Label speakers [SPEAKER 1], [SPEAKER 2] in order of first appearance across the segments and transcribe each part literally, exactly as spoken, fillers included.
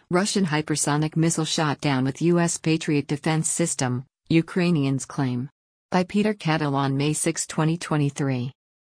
[SPEAKER 1] Russian hypersonic missile shot down with U S Patriot defense system, Ukrainians claim. By Peter Katl on May sixth, twenty twenty-three.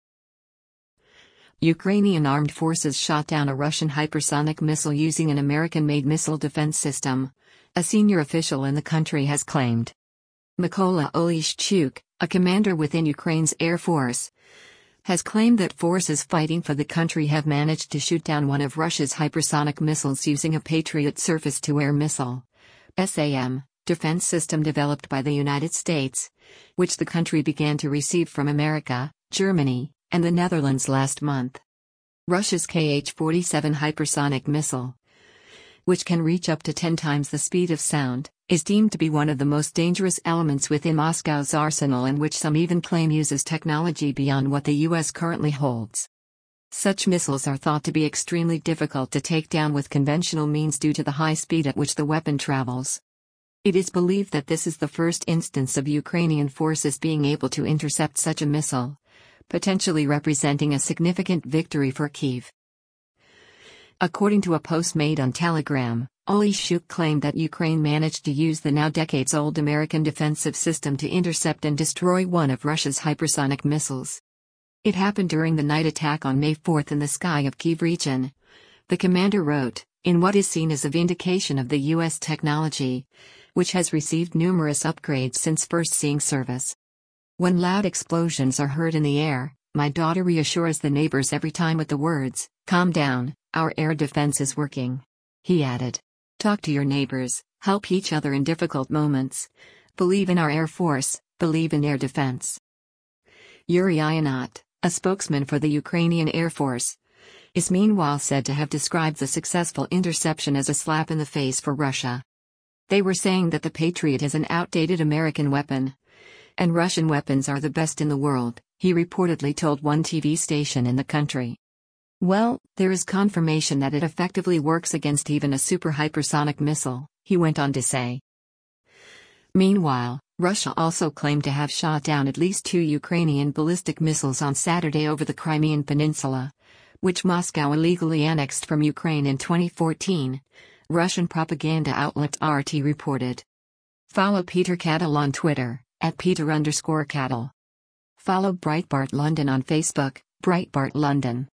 [SPEAKER 1] Ukrainian armed forces shot down a Russian hypersonic missile using an American-made missile defense system, a senior official in the country has claimed. Mykola Oleshchuk, a commander within Ukraine's Air Force, has claimed that forces fighting for the country have managed to shoot down one of Russia's hypersonic missiles using a Patriot surface-to-air missile (S A M) defense system developed by the United States, which the country began to receive from America, Germany, and the Netherlands last month. Russia's K H forty-seven hypersonic missile, which can reach up to ten times the speed of sound, is deemed to be one of the most dangerous elements within Moscow's arsenal, and which some even claim uses technology beyond what the U S currently holds. Such missiles are thought to be extremely difficult to take down with conventional means due to the high speed at which the weapon travels. It is believed that this is the first instance of Ukrainian forces being able to intercept such a missile, potentially representing a significant victory for Kyiv. According to a post made on Telegram, Oleshchuk claimed that Ukraine managed to use the now decades-old American defensive system to intercept and destroy one of Russia's hypersonic missiles. It happened during the night attack on May fourth in the sky of Kyiv region, the commander wrote, in what is seen as a vindication of the U S technology, which has received numerous upgrades since first seeing service. When loud explosions are heard in the air, my daughter reassures the neighbors every time with the words, "Calm down, our air defense is working." He added, "Talk to your neighbors, help each other in difficult moments. Believe in our Air Force, believe in air defense." Yuri Ianot, a spokesman for the Ukrainian Air Force, is meanwhile said to have described the successful interception as a slap in the face for Russia. They were saying that the Patriot is an outdated American weapon, and Russian weapons are the best in the world, he reportedly told one T V station in the country. Well, there is confirmation that it effectively works against even a super hypersonic missile, he went on to say. Meanwhile, Russia also claimed to have shot down at least two Ukrainian ballistic missiles on Saturday over the Crimean Peninsula, which Moscow illegally annexed from Ukraine in twenty fourteen, Russian propaganda outlet R T reported. Follow Peter Katl on Twitter, at Peter underscore Katl. Follow Breitbart London on Facebook, Breitbart London.